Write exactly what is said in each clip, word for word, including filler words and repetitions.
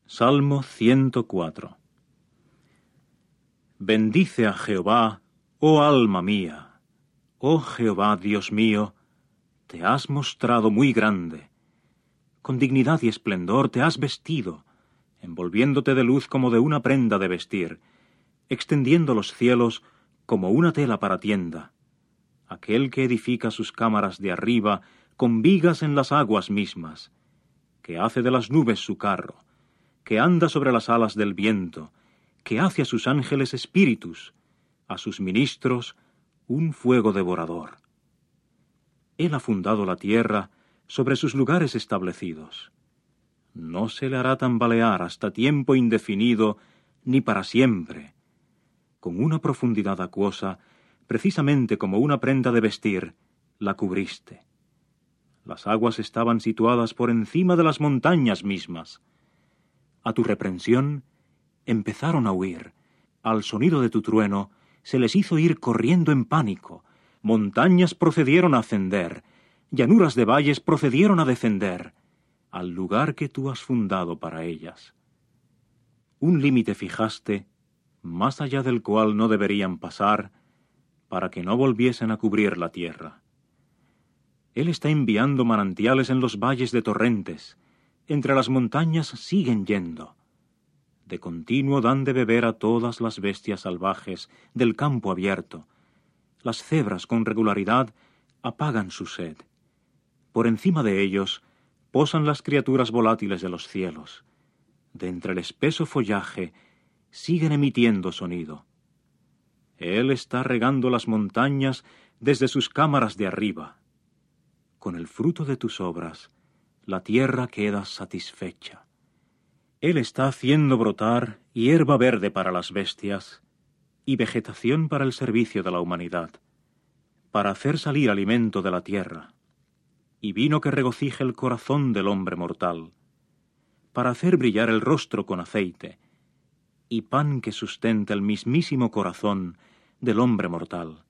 Salmo ciento cuatro. Bendice a Jehová, oh alma mía. Oh Jehová, Dios mío, te has mostrado muy grande. Con dignidad y esplendor te has vestido, envolviéndote de luz como de una prenda de vestir, extendiendo los cielos como una tela para tienda. Aquel que edifica sus cámaras de arriba con vigas en las aguas mismas, que hace de las nubes su carro, que anda sobre las alas del viento, que hace a sus ángeles espíritus, a sus ministros un fuego devorador. Él ha fundado la tierra sobre sus lugares establecidos. No se le hará tambalear hasta tiempo indefinido, ni para siempre. Con una profundidad acuosa, precisamente como una prenda de vestir, la cubriste. Las aguas estaban situadas por encima de las montañas mismas. A tu reprensión empezaron a huir. Al sonido de tu trueno se les hizo ir corriendo en pánico. Montañas procedieron a ascender, llanuras de valles procedieron a descender, al lugar que tú has fundado para ellas. Un límite fijaste, más allá del cual no deberían pasar, para que no volviesen a cubrir la tierra. Él está enviando manantiales en los valles de torrentes, entre las montañas siguen yendo. De continuo dan de beber a todas las bestias salvajes del campo abierto. Las cebras con regularidad apagan su sed. Por encima de ellos posan las criaturas volátiles de los cielos. De entre el espeso follaje siguen emitiendo sonido. Él está regando las montañas desde sus cámaras de arriba. Con el fruto de tus obras, la tierra queda satisfecha. Él está haciendo brotar hierba verde para las bestias y vegetación para el servicio de la humanidad, para hacer salir alimento de la tierra, y vino que regocije el corazón del hombre mortal, para hacer brillar el rostro con aceite, y pan que sustenta el mismísimo corazón del hombre mortal.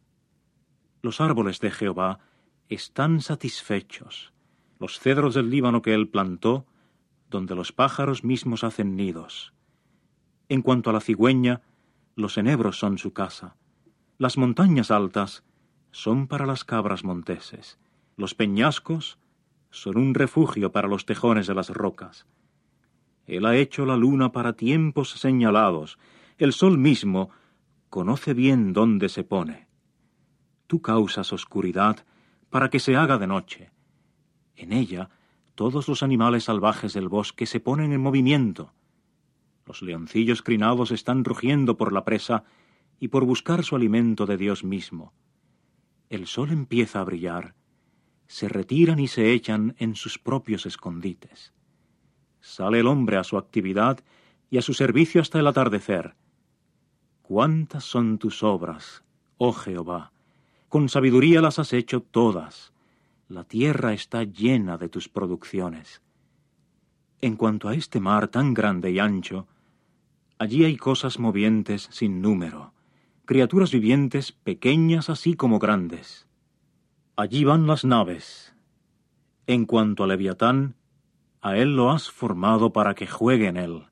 Los árboles de Jehová están satisfechos, los cedros del Líbano que él plantó, donde los pájaros mismos hacen nidos. En cuanto a la cigüeña, los enebros son su casa. Las montañas altas son para las cabras monteses. Los peñascos son un refugio para los tejones de las rocas. Él ha hecho la luna para tiempos señalados. El sol mismo conoce bien dónde se pone. Tú causas oscuridad para que se haga de noche. En ella todos los animales salvajes del bosque se ponen en movimiento. Los leoncillos crinados están rugiendo por la presa y por buscar su alimento de Dios mismo. El sol empieza a brillar, se retiran y se echan en sus propios escondites. Sale el hombre a su actividad y a su servicio hasta el atardecer. ¿Cuántas son tus obras, oh Jehová? Con sabiduría las has hecho todas. La tierra está llena de tus producciones. En cuanto a este mar tan grande y ancho, allí hay cosas movientes sin número, criaturas vivientes pequeñas así como grandes. Allí van las naves. En cuanto a Leviatán, a él lo has formado para que juegue en él.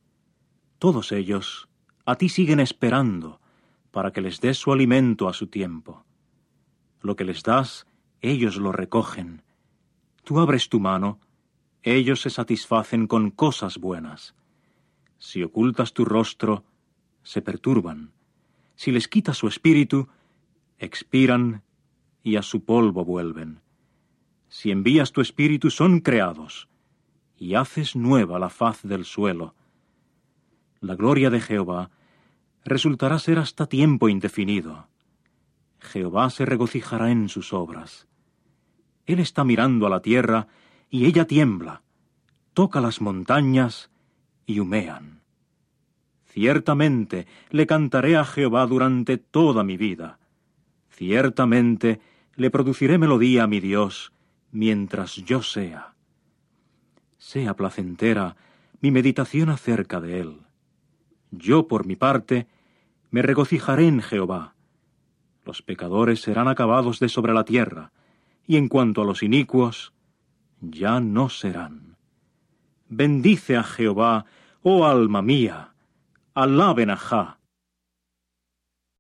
Todos ellos a ti siguen esperando, para que les des su alimento a su tiempo. Lo que les das, ellos lo recogen. Tú abres tu mano, ellos se satisfacen con cosas buenas. Si ocultas tu rostro, se perturban. Si les quitas su espíritu, expiran y a su polvo vuelven. Si envías tu espíritu, son creados, y haces nueva la faz del suelo. La gloria de Jehová resultará ser hasta tiempo indefinido. Jehová se regocijará en sus obras. Él está mirando a la tierra, y ella tiembla. Toca las montañas, y humean. Ciertamente le cantaré a Jehová durante toda mi vida. Ciertamente le produciré melodía a mi Dios, mientras yo sea. Sea placentera mi meditación acerca de él. Yo, por mi parte, me regocijaré en Jehová. Los pecadores serán acabados de sobre la tierra, y en cuanto a los inicuos, ya no serán. Bendice a Jehová, oh alma mía, alaben a Jah.